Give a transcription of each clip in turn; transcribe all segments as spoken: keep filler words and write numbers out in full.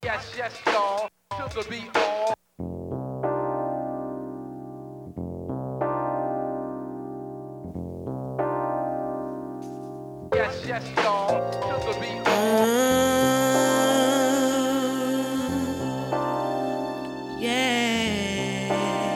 Yes, yes, y'all. To the beat all. Yes, yes, y'all. To the beat all. Yeah.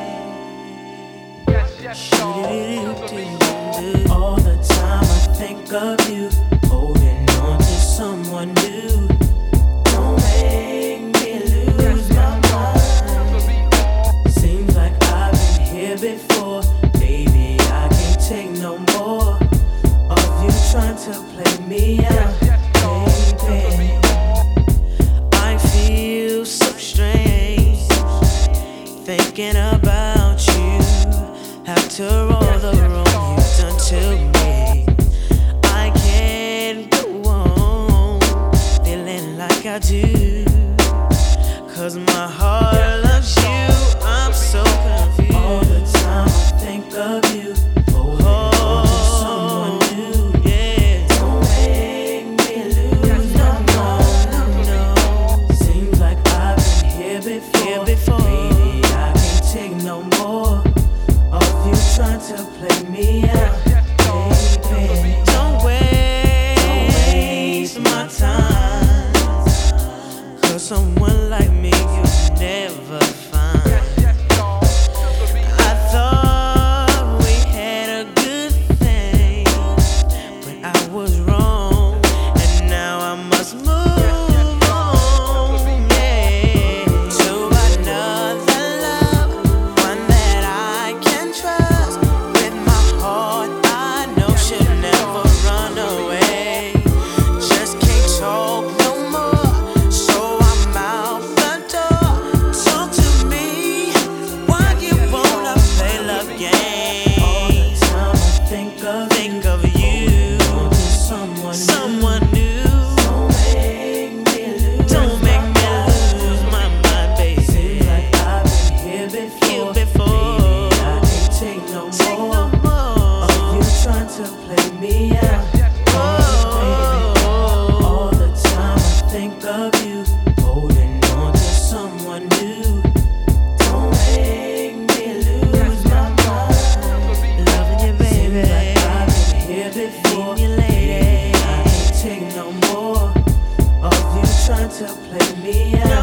Yes, yes, y'all. To the beat all. All the time I think of you, holding on to someone new. Don't make me lose my mind. Seems like I've been here before. Baby, I can't take no more of you trying to play me out. Baby, I feel so strange thinking about you. After all the wrong you've done to me, I can't go on feeling like I do. Cause my heart loves you, I'm so confused. All the time I think of you, holding on to someone new. Yeah. Don't make me lose no more, no, no. Seems like I've been here before. Here before. Baby, I can't take no more of you trying to play me out. Baby, don't waste, don't waste my time. Cause someone like me you never find. I thought we had a good thing, but I was wrong, and now I must move on, yeah, to another love, one that I can trust. With my heart I know she'll never run away. Just can't talk no more, so I'm out the door. Talk to me, why you wanna play love games? All the time I think of think of you, someone, someone new. Don't make me lose, don't make me lose my mind, baby. Seems like I've been here before. Here before. Baby, I can't take no take more, no more of you trying to play me out. Oh, all the time I think of you, holding on to someone new. Don't make me lose my mind. Loving you, baby. Seems like I've been here before. You, lady. I can't take no more of you trying to play me out.